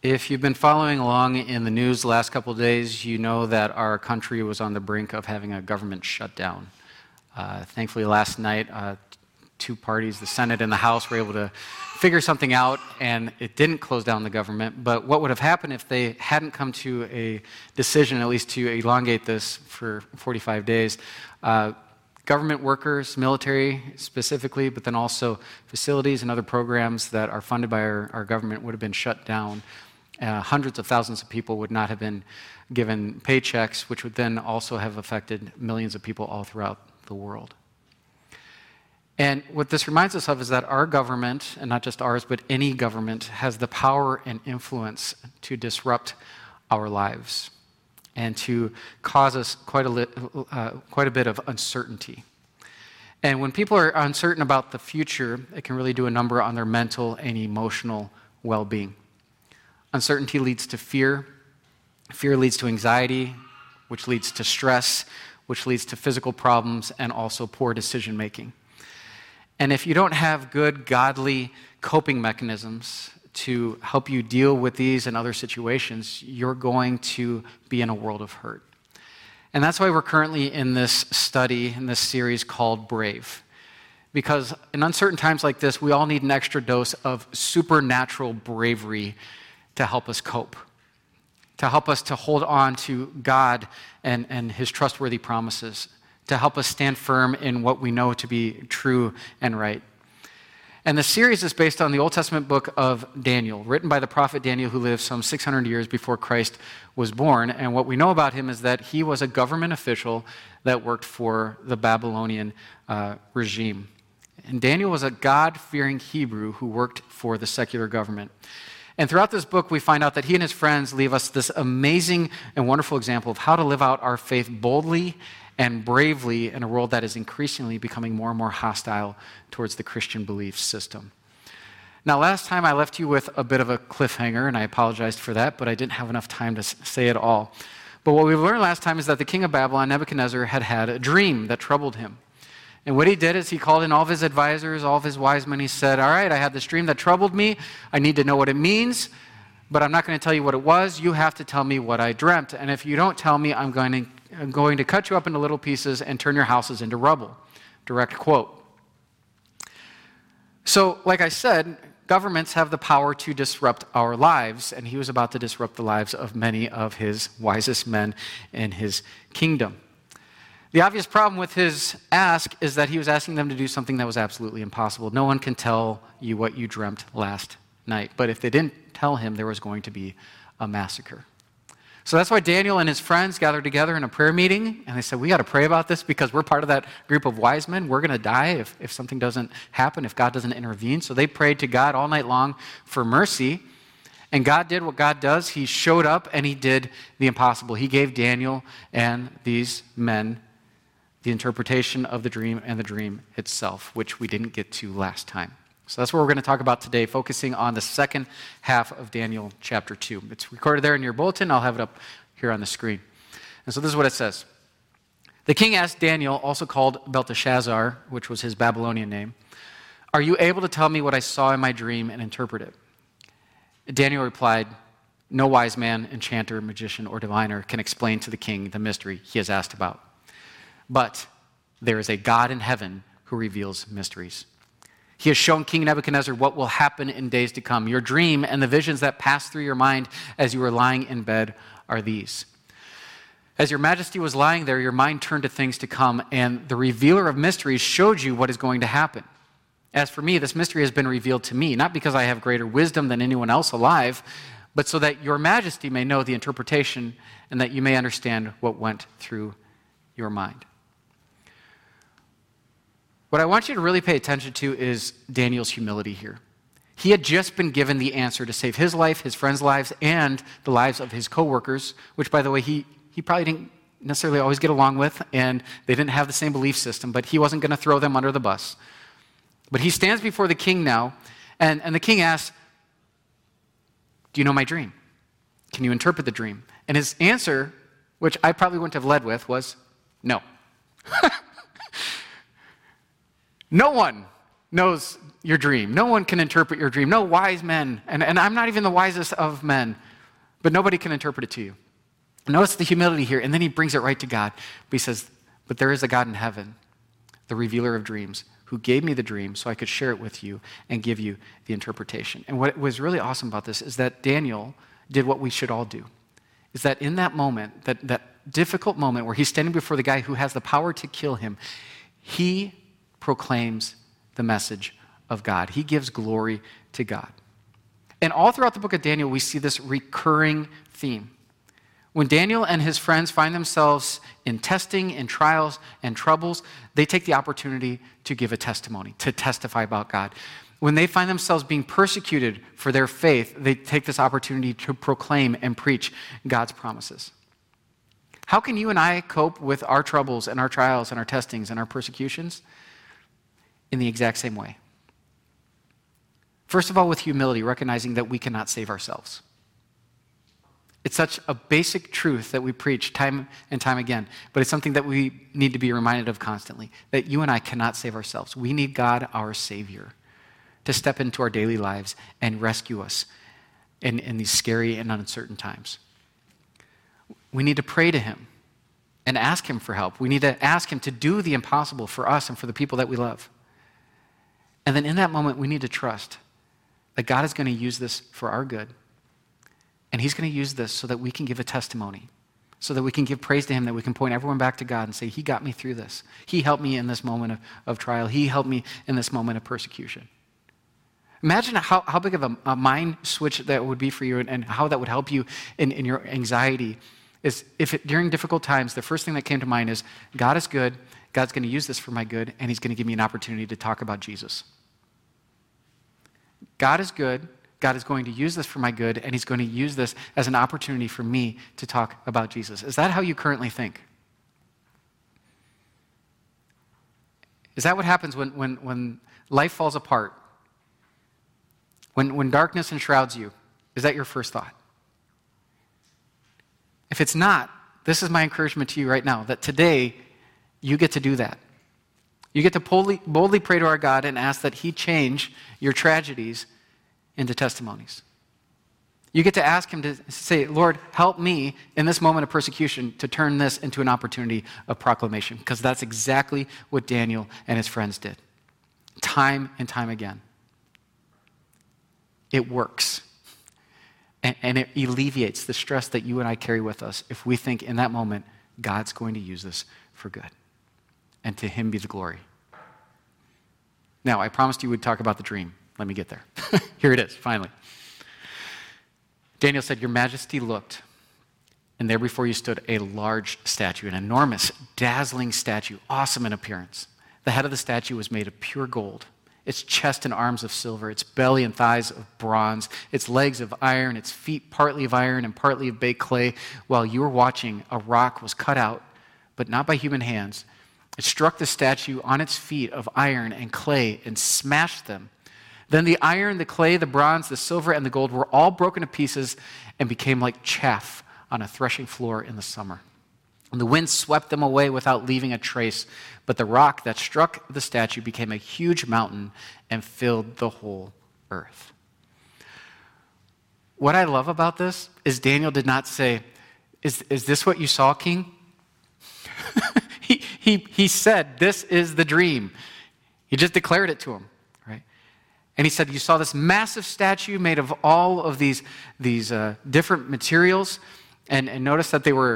If you've been following along in the news the last couple of days, you know that our country was on the brink of having a government shutdown. Thankfully, last night, two parties, the Senate and the House, were able to figure something out, and it didn't close down the government. But what would have happened if they hadn't come to a decision, at least to elongate this for 45 days? Government workers, military specifically, but then also facilities and other programs that are funded by our government would have been shut down. Hundreds of thousands of people would not have been given paychecks, which would then also have affected millions of people all throughout the world. And what this reminds us of is that our government, and not just ours, but any government, has the power and influence to disrupt our lives and to cause us quite a bit of uncertainty. And when people are uncertain about the future, it can really do a number on their mental and emotional well-being. Uncertainty leads to fear. Fear leads to anxiety, which leads to stress, which leads to physical problems and also poor decision-making. And if you don't have good, godly coping mechanisms to help you deal with these and other situations, you're going to be in a world of hurt. And that's why we're currently in this study, in this series called Brave. Because in uncertain times like this, we all need an extra dose of supernatural bravery to help us cope, to help us to hold on to God and His trustworthy promises, to help us stand firm in what we know to be true and right. And the series is based on the Old Testament book of Daniel, written by the prophet Daniel, who lived some 600 years before Christ was born. And what we know about him is that he was a government official that worked for the Babylonian regime. And Daniel was a God-fearing Hebrew who worked for the secular government. And throughout this book, we find out that he and his friends leave us this amazing and wonderful example of how to live out our faith boldly and bravely in a world that is increasingly becoming more and more hostile towards the Christian belief system. Now, last time I left you with a bit of a cliffhanger, and I apologized for that, but I didn't have enough time to say it all. But what we learned last time is that the king of Babylon, Nebuchadnezzar, had a dream that troubled him. And what he did is he called in all of his advisors, all of his wise men. He said, all right, I had this dream that troubled me. I need to know what it means, but I'm not going to tell you what it was. You have to tell me what I dreamt. And if you don't tell me, I'm going to cut you up into little pieces and turn your houses into rubble. Direct quote. So, like I said, governments have the power to disrupt our lives, and he was about to disrupt the lives of many of his wisest men in his kingdom. The obvious problem with his ask is that he was asking them to do something that was absolutely impossible. No one can tell you what you dreamt last night. But if they didn't tell him, there was going to be a massacre. So that's why Daniel and his friends gathered together in a prayer meeting, and they said, we got to pray about this because we're part of that group of wise men. We're going to die if something doesn't happen, if God doesn't intervene. So they prayed to God all night long for mercy, and God did what God does. He showed up, and he did the impossible. He gave Daniel and these men the interpretation of the dream and the dream itself, which we didn't get to last time. So that's what we're going to talk about today, focusing on the second half of Daniel chapter 2. It's recorded there in your bulletin. I'll have it up here on the screen. And so this is what it says. The king asked Daniel, also called Belteshazzar, which was his Babylonian name, are you able to tell me what I saw in my dream and interpret it? Daniel replied, no wise man, enchanter, magician, or diviner can explain to the king the mystery he has asked about. But there is a God in heaven who reveals mysteries. He has shown King Nebuchadnezzar what will happen in days to come. Your dream and the visions that pass through your mind as you were lying in bed are these. As your majesty was lying there, your mind turned to things to come, and the revealer of mysteries showed you what is going to happen. As for me, this mystery has been revealed to me, not because I have greater wisdom than anyone else alive, but so that your majesty may know the interpretation and that you may understand what went through your mind. What I want you to really pay attention to is Daniel's humility here. He had just been given the answer to save his life, his friends' lives, and the lives of his co-workers, which, by the way, he probably didn't necessarily always get along with, and they didn't have the same belief system, but he wasn't going to throw them under the bus. But he stands before the king now, and the king asks, do you know my dream? Can you interpret the dream? And his answer, which I probably wouldn't have led with, was no. No one knows your dream. No one can interpret your dream. No wise men, and I'm not even the wisest of men, but nobody can interpret it to you. Notice the humility here, and then he brings it right to God. But he says, but there is a God in heaven, the revealer of dreams, who gave me the dream so I could share it with you and give you the interpretation. And what was really awesome about this is that Daniel did what we should all do, is that in that moment, that difficult moment where he's standing before the guy who has the power to kill him, he proclaims the message of God. He gives glory to God. And all throughout the book of Daniel, we see this recurring theme. When Daniel and his friends find themselves in testing, in trials, and troubles, they take the opportunity to give a testimony, to testify about God. When they find themselves being persecuted for their faith, they take this opportunity to proclaim and preach God's promises. How can you and I cope with our troubles and our trials and our testings and our persecutions? In the exact same way. First of all, with humility, recognizing that we cannot save ourselves. It's such a basic truth that we preach time and time again, but it's something that we need to be reminded of constantly, that you and I cannot save ourselves. We need God, our Savior, to step into our daily lives and rescue us in these scary and uncertain times. We need to pray to him and ask him for help. We need to ask him to do the impossible for us and for the people that we love. And then in that moment, we need to trust that God is going to use this for our good. And he's going to use this so that we can give a testimony, so that we can give praise to him, that we can point everyone back to God and say, he got me through this. He helped me in this moment of trial. He helped me in this moment of persecution. Imagine how big of a mind switch that would be for you and how that would help you in your anxiety. Is if during difficult times, the first thing that came to mind is, God is good, God's going to use this for my good, and he's going to give me an opportunity to talk about Jesus. God is good, God is going to use this for my good, and he's going to use this as an opportunity for me to talk about Jesus. Is that how you currently think? Is that what happens when life falls apart? When darkness enshrouds you? Is that your first thought? If it's not, this is my encouragement to you right now, that today you get to do that. You get to boldly pray to our God and ask that he change your tragedies into testimonies. You get to ask him to say, Lord, help me in this moment of persecution to turn this into an opportunity of proclamation, because that's exactly what Daniel and his friends did, time and time again. It works. And it alleviates the stress that you and I carry with us if we think in that moment, God's going to use this for good. And to him be the glory. Now, I promised you we'd talk about the dream. Let me get there. Here it is, finally. Daniel said, your majesty looked, and there before you stood a large statue, an enormous, dazzling statue, awesome in appearance. The head of the statue was made of pure gold, its chest and arms of silver, its belly and thighs of bronze, its legs of iron, its feet partly of iron and partly of baked clay. While you were watching, a rock was cut out, but not by human hands. It struck the statue on its feet of iron and clay and smashed them. Then the iron, the clay, the bronze, the silver, and the gold were all broken to pieces and became like chaff on a threshing floor in the summer. And the wind swept them away without leaving a trace. But the rock that struck the statue became a huge mountain and filled the whole earth. What I love about this is Daniel did not say, is this what you saw, King? He said, this is the dream. He just declared it to him, right? And he said, you saw this massive statue made of all of these different materials, and notice that they were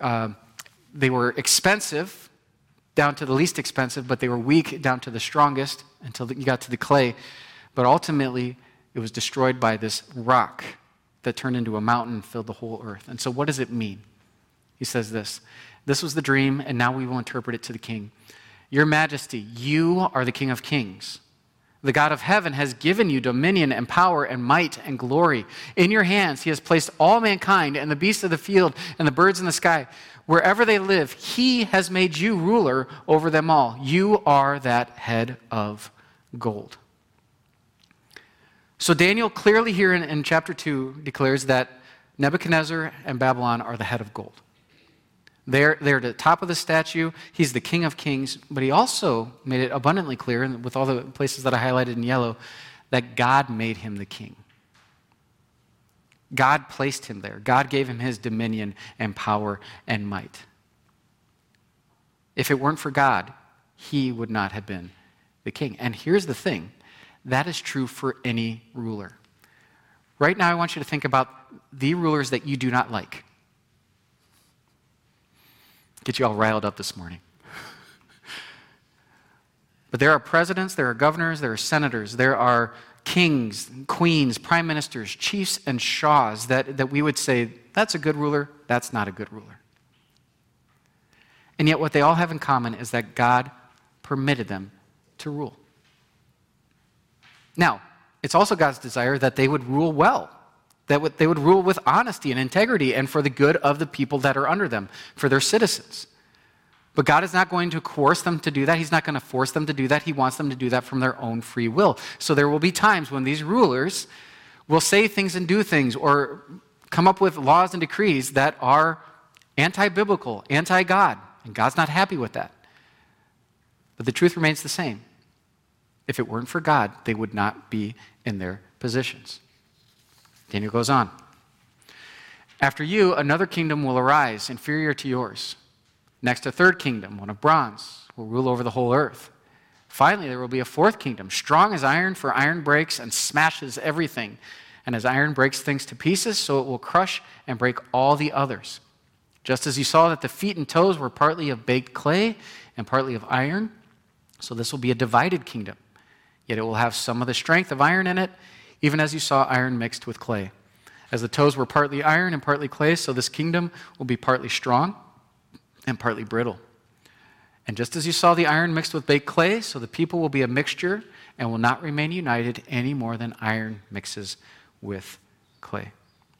expensive down to the least expensive, but they were weak down to the strongest until you got to the clay. But ultimately, it was destroyed by this rock that turned into a mountain and filled the whole earth. And so what does it mean? He says this. This was the dream, and now we will interpret it to the king. Your majesty, you are the King of kings. The God of heaven has given you dominion and power and might and glory. In your hands he has placed all mankind and the beasts of the field and the birds in the sky. Wherever they live, he has made you ruler over them all. You are that head of gold. So Daniel clearly here in chapter 2 declares that Nebuchadnezzar and Babylon are the head of gold. There at the top of the statue, he's the King of Kings, but he also made it abundantly clear, and with all the places that I highlighted in yellow, that God made him the king. God placed him there. God gave him his dominion and power and might. If it weren't for God, he would not have been the king. And here's the thing, that is true for any ruler. Right now, I want you to think about the rulers that you do not like. Get you all riled up this morning. But there are presidents, there are governors, there are senators, there are kings, queens, prime ministers, chiefs, and shahs that we would say, that's a good ruler, that's not a good ruler. And yet what they all have in common is that God permitted them to rule. Now, it's also God's desire that they would rule well, that they would rule with honesty and integrity and for the good of the people that are under them, for their citizens. But God is not going to coerce them to do that. He's not going to force them to do that. He wants them to do that from their own free will. So there will be times when these rulers will say things and do things or come up with laws and decrees that are anti-biblical, anti-God, and God's not happy with that. But the truth remains the same. If it weren't for God, they would not be in their positions. Daniel goes on. After you, another kingdom will arise, inferior to yours. Next, a third kingdom, one of bronze, will rule over the whole earth. Finally, there will be a fourth kingdom, strong as iron, for iron breaks and smashes everything. And as iron breaks things to pieces, so it will crush and break all the others. Just as you saw that the feet and toes were partly of baked clay and partly of iron, so this will be a divided kingdom. Yet it will have some of the strength of iron in it, even as you saw iron mixed with clay. As the toes were partly iron and partly clay, so this kingdom will be partly strong and partly brittle. And just as you saw the iron mixed with baked clay, so the people will be a mixture and will not remain united any more than iron mixes with clay.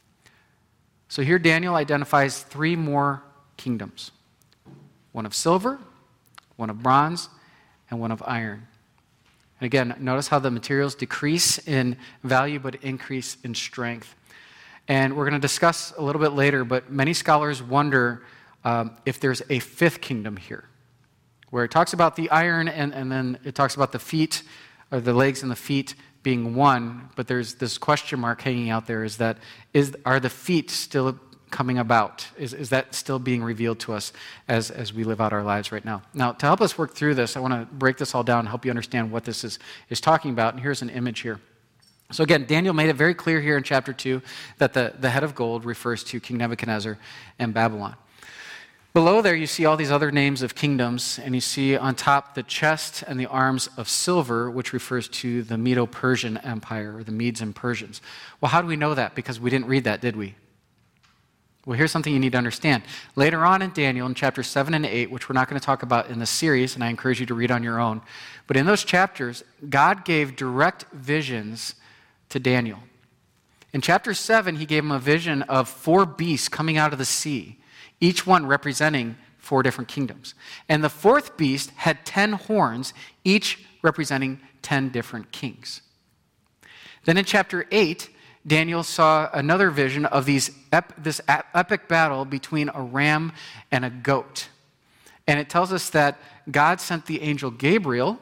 So here Daniel identifies three more kingdoms. One of silver, one of bronze, and one of iron. And again, notice how the materials decrease in value but increase in strength. And we're going to discuss a little bit later, but many scholars wonder if there's a fifth kingdom here, where it talks about the iron and then it talks about the feet, or the legs and the feet being one, but there's this question mark hanging out there, are the feet still coming about? Is that still being revealed to us as we live out our lives right now? Now, to help us work through this, I want to break this all down and help you understand what this is talking about. And here's an image here. So again, Daniel made it very clear here in chapter 2 that the head of gold refers to King Nebuchadnezzar and Babylon. Below there, you see all these other names of kingdoms, and you see on top the chest and the arms of silver, which refers to the Medo-Persian Empire, or the Medes and Persians. Well, how do we know that? Because we didn't read that, did we? Well, here's something you need to understand. Later on in Daniel, in chapters 7 and 8, which we're not going to talk about in this series, and I encourage you to read on your own, but in those chapters, God gave direct visions to Daniel. In chapter 7, he gave him a vision of 4 beasts coming out of the sea, each one representing 4 different kingdoms. And the 4th beast had 10 horns, each representing 10 different kings. Then in chapter 8, Daniel saw another vision of this epic battle between a ram and a goat. And it tells us that God sent the angel Gabriel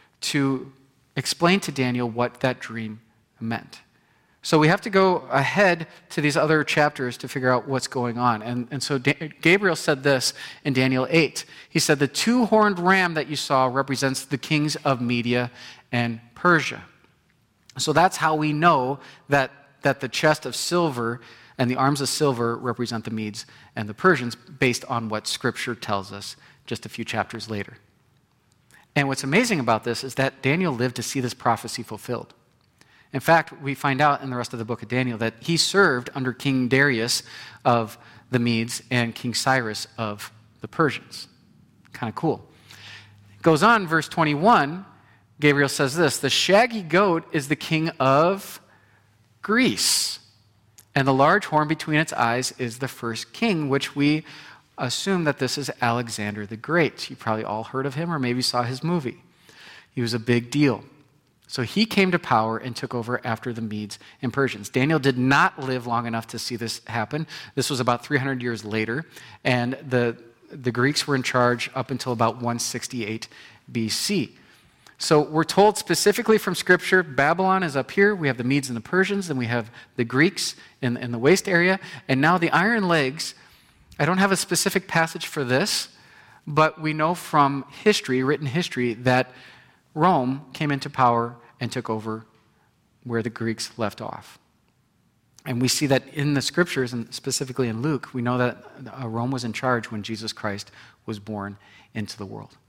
to explain to Daniel what that dream meant. So we have to go ahead to these other chapters to figure out what's going on. And so Gabriel said this in Daniel 8. He said, the 2-horned ram that you saw represents the kings of Media and Persia. So that's how we know that the chest of silver and the arms of silver represent the Medes and the Persians based on what Scripture tells us just a few chapters later. And what's amazing about this is that Daniel lived to see this prophecy fulfilled. In fact, we find out in the rest of the book of Daniel that he served under King Darius of the Medes and King Cyrus of the Persians. Kind of cool. It goes on, verse 21, Gabriel says this, the shaggy goat is the king of Greece, and the large horn between its eyes is the first king, which we assume that this is Alexander the Great. You probably all heard of him or maybe saw his movie. He was a big deal. So he came to power and took over after the Medes and Persians. Daniel did not live long enough to see this happen. This was about 300 years later, and the Greeks were in charge up until about 168 BC. So we're told specifically from Scripture, Babylon is up here. We have the Medes and the Persians, and we have the Greeks in the waste area. And now the Iron Legs, I don't have a specific passage for this, but we know from history, written history, that Rome came into power and took over where the Greeks left off. And we see that in the Scriptures, and specifically in Luke, we know that Rome was in charge when Jesus Christ was born into the world.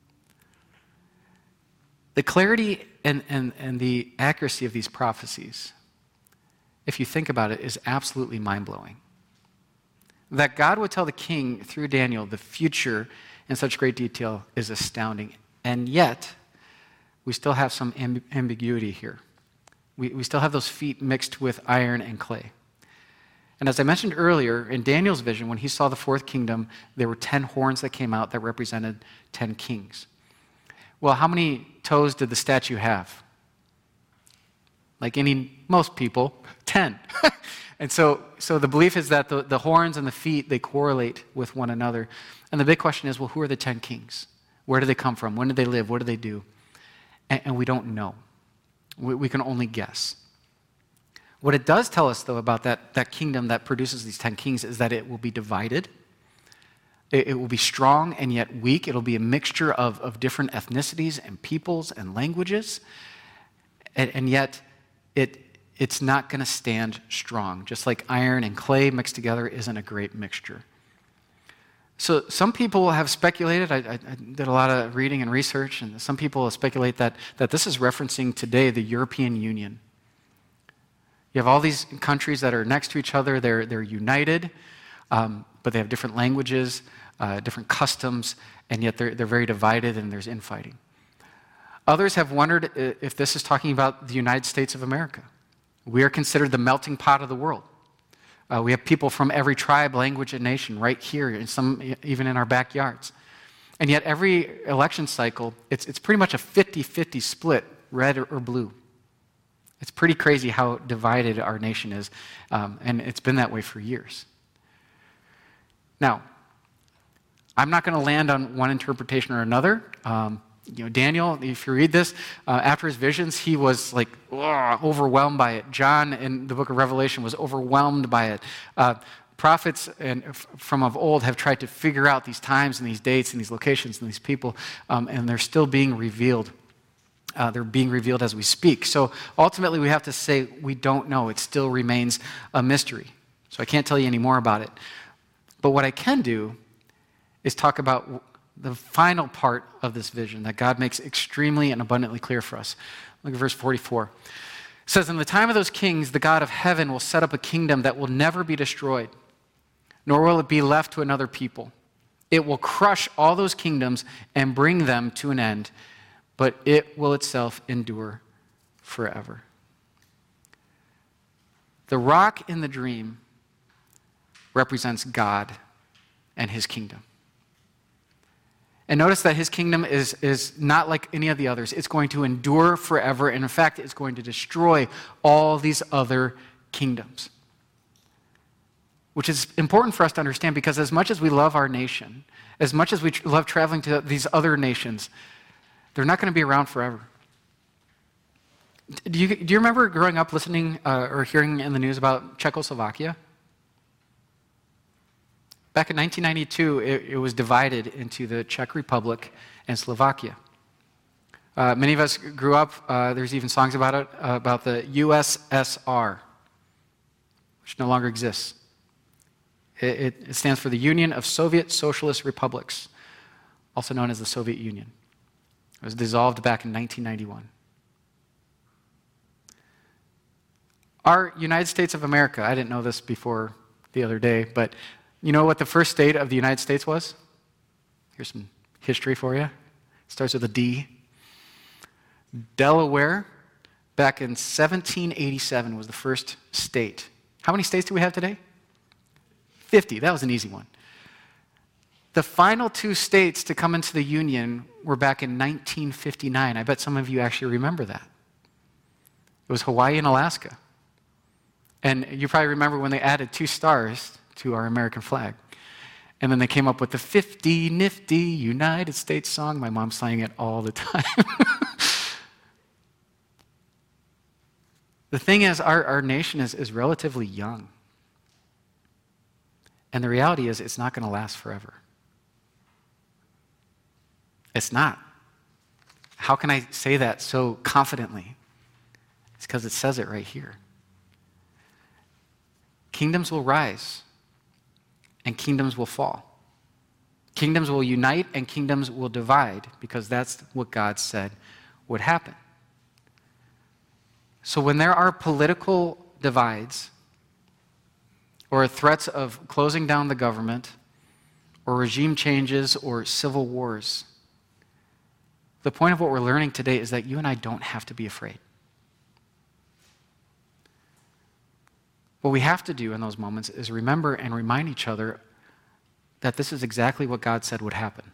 The clarity and the accuracy of these prophecies, if you think about it, is absolutely mind-blowing. That God would tell the king through Daniel the future in such great detail is astounding. And yet, we still have some ambiguity here. We still have those feet mixed with iron and clay. And as I mentioned earlier, in Daniel's vision, when he saw the fourth kingdom, there were 10 horns that came out that represented 10 kings. Well, how many toes did the statue have? Like most people, 10. And so the belief is that the horns and the feet, they correlate with one another. And the big question is, well, who are the 10 kings? Where do they come from? When did they live? What do they do? And we don't know. We can only guess. What it does tell us, though, about that kingdom that produces these 10 kings is that it will be divided. It will be strong and yet weak. It'll be a mixture of different ethnicities and peoples and languages. And yet it's not going to stand strong. Just like iron and clay mixed together isn't a great mixture. So some people have speculated, I did a lot of reading and research, and some people speculate that this is referencing today the European Union. You have all these countries that are next to each other. They're united, but they have different languages, different customs, and yet they're very divided and there's infighting. Others have wondered if this is talking about the United States of America. We are considered the melting pot of the world. We have people from every tribe, language, and nation right here, and some even in our backyards. And yet every election cycle, it's pretty much a 50-50 split, red or blue. It's pretty crazy how divided our nation is, and it's been that way for years. Now, I'm not going to land on one interpretation or another. Daniel, if you read this, after his visions, he was like overwhelmed by it. John in the book of Revelation was overwhelmed by it. Prophets from of old have tried to figure out these times and these dates and these locations and these people, and they're still being revealed. They're being revealed as we speak. So ultimately, we have to say we don't know. It still remains a mystery. So I can't tell you any more about it. But what I can do is talk about the final part of this vision that God makes extremely and abundantly clear for us. Look at verse 44. It says, "In the time of those kings, the God of heaven will set up a kingdom that will never be destroyed, nor will it be left to another people. It will crush all those kingdoms and bring them to an end, but it will itself endure forever." The rock in the dream represents God and his kingdom. And notice that his kingdom is not like any of the others. It's going to endure forever, and in fact, it's going to destroy all these other kingdoms. Which is important for us to understand, because as much as we love our nation, as much as we love traveling to these other nations, they're not going to be around forever. Do you remember growing up listening or hearing in the news about Czechoslovakia? Back in 1992, it was divided into the Czech Republic and Slovakia. Many of us grew up, there's even songs about it, about the USSR, which no longer exists. It stands for the Union of Soviet Socialist Republics, also known as the Soviet Union. It was dissolved back in 1991. Our United States of America, I didn't know this before the other day, but you know what the first state of the United States was? Here's some history for you. It starts with a D. Delaware, back in 1787, was the first state. How many states do we have today? 50. That was an easy one. The final two states to come into the Union were back in 1959. I bet some of you actually remember that. It was Hawaii and Alaska. And you probably remember when they added 2 stars to our American flag. And then they came up with the 50 nifty United States song. My mom sang it all the time. The thing is, our nation is relatively young. And the reality is, it's not going to last forever. It's not. How can I say that so confidently? It's because it says it right here. Kingdoms will rise, and kingdoms will fall. Kingdoms will unite, and kingdoms will divide, because that's what God said would happen. So when there are political divides, or threats of closing down the government, or regime changes, or civil wars, the point of what we're learning today is that you and I don't have to be afraid. What we have to do in those moments is remember and remind each other that this is exactly what God said would happen.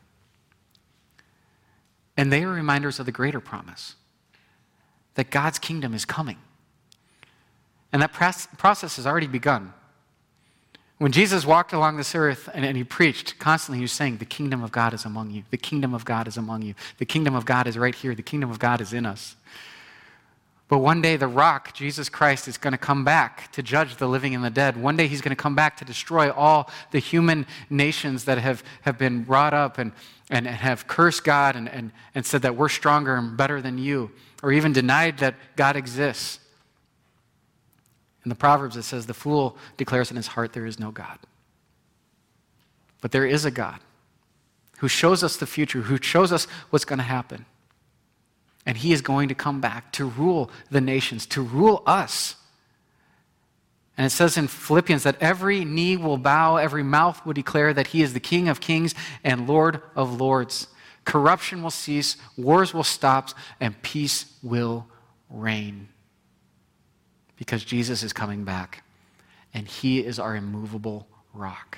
And they are reminders of the greater promise, that God's kingdom is coming. And that process has already begun. When Jesus walked along this earth and he preached, constantly he was saying, the kingdom of God is among you. The kingdom of God is among you. The kingdom of God is right here. The kingdom of God is in us. But one day the rock, Jesus Christ, is going to come back to judge the living and the dead. One day he's going to come back to destroy all the human nations that have been brought up and have cursed God and said that we're stronger and better than you, or even denied that God exists. In the Proverbs it says, the fool declares in his heart there is no God. But there is a God who shows us the future, who shows us what's going to happen. And he is going to come back to rule the nations, to rule us. And it says in Philippians that every knee will bow, every mouth will declare that he is the King of kings and Lord of lords. Corruption will cease, wars will stop, and peace will reign. Because Jesus is coming back, and he is our immovable rock.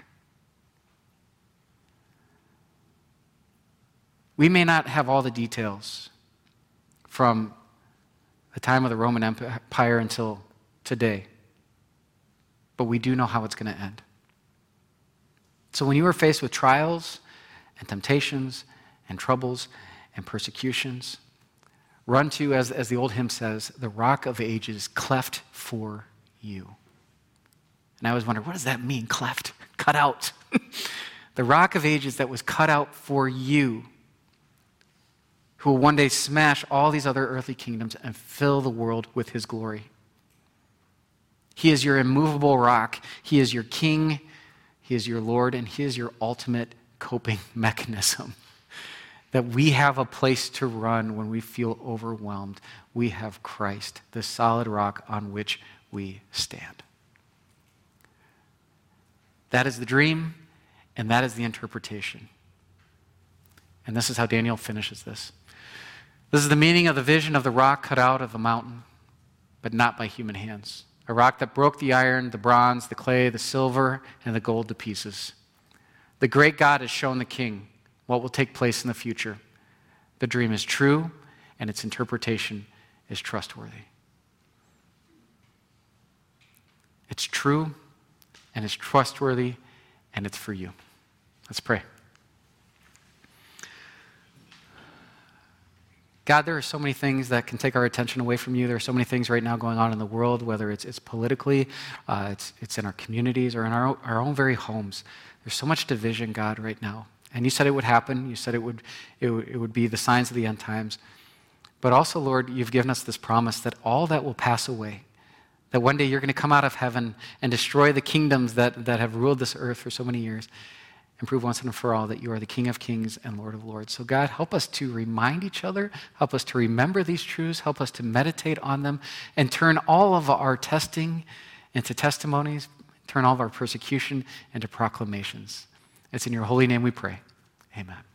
We may not have all the details from the time of the Roman Empire until today, but we do know how it's going to end. So when you are faced with trials and temptations and troubles and persecutions, run to, as the old hymn says, the rock of ages cleft for you. And I always wondered, what does that mean, cleft? Cut out. The rock of ages that was cut out for you, who will one day smash all these other earthly kingdoms and fill the world with his glory. He is your immovable rock. He is your king. He is your Lord, and he is your ultimate coping mechanism. That we have a place to run when we feel overwhelmed. We have Christ, the solid rock on which we stand. That is the dream, and that is the interpretation. And this is how Daniel finishes this. This is the meaning of the vision of the rock cut out of the mountain, but not by human hands. A rock that broke the iron, the bronze, the clay, the silver, and the gold to pieces. The great God has shown the king what will take place in the future. The dream is true, and its interpretation is trustworthy. It's true, and it's trustworthy, and it's for you. Let's pray. God, there are so many things that can take our attention away from you. There are so many things right now going on in the world, whether it's politically, it's in our communities, or in our own very homes. There's so much division, God, right now. And you said it would happen. You said it would be the signs of the end times. But also, Lord, you've given us this promise that all that will pass away, that one day you're going to come out of heaven and destroy the kingdoms that have ruled this earth for so many years, and prove once and for all that you are the King of kings and Lord of lords. So God, help us to remind each other, help us to remember these truths, help us to meditate on them, and turn all of our testing into testimonies, turn all of our persecution into proclamations. It's in your holy name we pray. Amen.